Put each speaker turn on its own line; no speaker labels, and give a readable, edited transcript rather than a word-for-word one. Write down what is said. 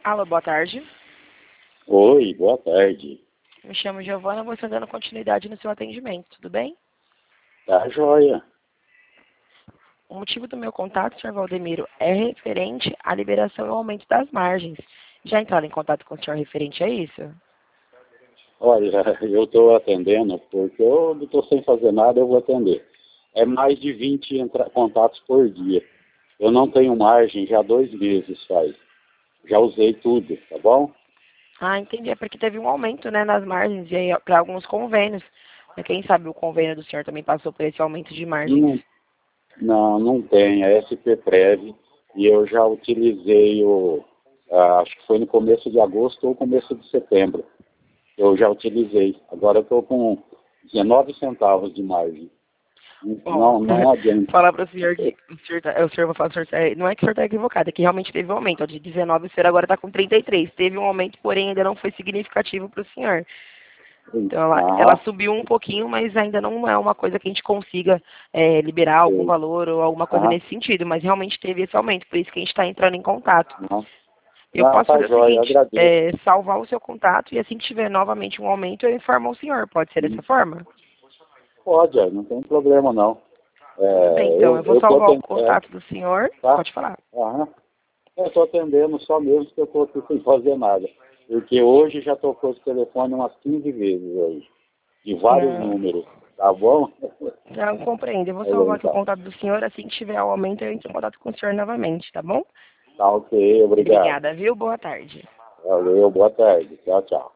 Alô, boa tarde.
Oi, boa tarde.
Me chamo Giovana, vou estar dando continuidade no seu atendimento, tudo bem?
Tá joia.
O motivo do meu contato, senhor Valdemiro, é referente à liberação e ao aumento das margens. Já entraram em contato com o senhor referente a isso?
Olha, eu estou atendendo porque eu não estou sem fazer nada, eu vou atender. É mais de 20 contatos por dia. Eu não tenho margem, já 2 meses faz. Já usei tudo, tá bom?
Ah, entendi. É porque teve um aumento, né, nas margens e aí para alguns convênios. Mas quem sabe o convênio do senhor também passou por esse aumento de margens.
Não tem. A SP-Prev e eu já utilizei acho que foi no começo de agosto ou começo de setembro. Eu já utilizei. Agora eu estou com 19 centavos de margem.
Bom,
Não adianta.
falar para o senhor que o senhor vai falar, não é que o senhor está equivocado, é que realmente teve um aumento. Ó, de 19, o senhor agora está com 33. Teve um aumento, porém ainda não foi significativo para o senhor. Então ela
Ah,
subiu um pouquinho, mas ainda não é uma coisa que a gente consiga liberar algum
sei.
valor ou alguma coisa
Ah,
nesse sentido, mas realmente teve esse aumento, por isso que a gente está entrando em contato.
não.
Eu
Ah,
posso
tá
fazer o
jóia, eu
seguinte,
agradeço.
salvar o seu contato e assim que tiver novamente um aumento, eu informo ao senhor. Pode ser dessa forma?
Pode, não tem problema não.
Tudo bem,
É,
então. Eu vou
eu tô
salvar o
atendendo,
contato do senhor.
tá?
Pode falar.
Aham. Eu estou atendendo só mesmo que eu estou aqui sem fazer nada. Porque hoje já tocou esse telefone umas 15 vezes hoje. De vários
Não,
números. Tá bom?
não compreendo. Eu vou
Aí,
salvar aqui o
então.
contato do senhor. Assim que tiver o aumento, eu entro em contato com o senhor novamente, tá bom?
Tá ok, obrigado.
Obrigada, viu? Boa tarde.
Valeu, boa tarde. Tchau, tchau.